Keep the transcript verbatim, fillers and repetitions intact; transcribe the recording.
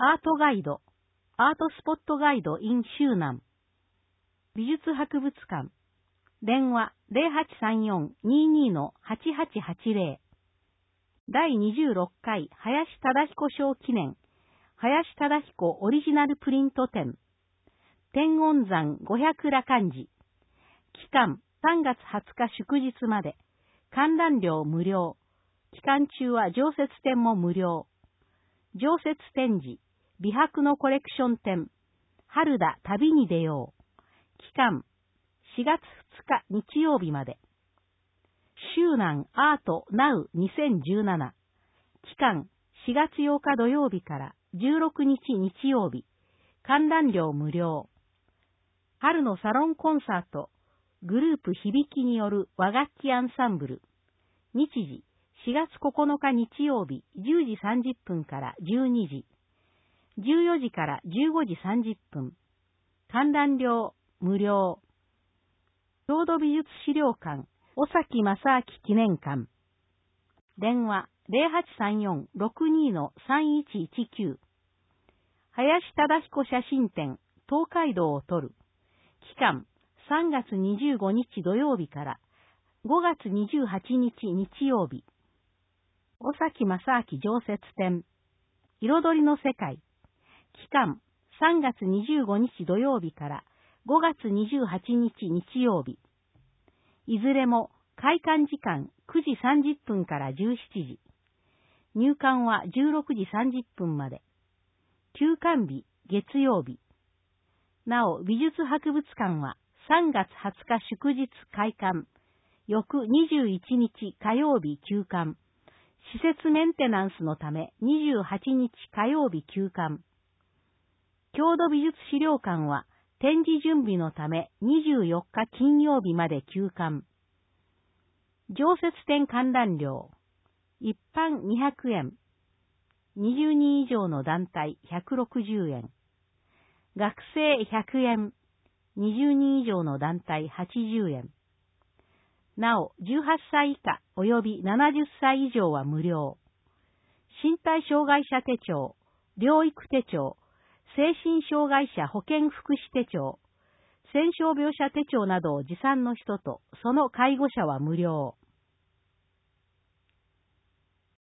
アートガイド、アートスポットガイド in 周南。美術博物館。電話 ゼロはちさんよん にーにー はちはちはちゼロ。だいにじゅうろっかい林忠彦賞記念、林忠彦オリジナルプリント展。天音山五百羅漢寺。期間さんがつはつか祝日まで。観覧料無料。期間中は常設展も無料。常設展示、美白のコレクション展。春だ旅に出よう。期間しがつふつか日曜日まで。周南アートナウにせんじゅうなな。期間しがつようか土曜日からじゅうろくにち日曜日。観覧料無料。春のサロンコンサート。グループ響きによる和楽器アンサンブル。日時しがつここのか日曜日じゅうじさんじゅっぷんからじゅうにじ。じゅうよじからじゅうごじさんじゅっぷん。観覧料無料。郷土美術資料館、尾崎正明記念館。電話 ゼロはちさんよん ろくにー さんいちいちきゅう。林忠彦写真展、東海道を撮る。期間さんがつにじゅうごにち土曜日からごがつにじゅうはちにち日曜日。尾崎正明常設展。彩りの世界。期間さんがつにじゅうごにち土曜日からごがつにじゅうはちにち日曜日。いずれも開館時間くじさんじゅっぷんからじゅうしちじ。入館はじゅうろくじさんじゅっぷんまで。休館日月曜日。なお美術博物館はさんがつはつか祝日開館。翌にじゅういちにち火曜日休館。施設メンテナンスのためにじゅうはちにち火曜日休館。郷土美術資料館は展示準備のためにじゅうよっか金曜日まで休館。常設展観覧料。一般にひゃくえん。にじゅうにん以上の団体ひゃくろくじゅうえん。学生ひゃくえん。にじゅうにん以上の団体はちじゅうえん。なお、じゅうはっさい以下及びななじゅっさい以上は無料。身体障害者手帳、療育手帳、精神障害者保健福祉手帳、戦傷病者手帳などを持参の人とその介護者は無料。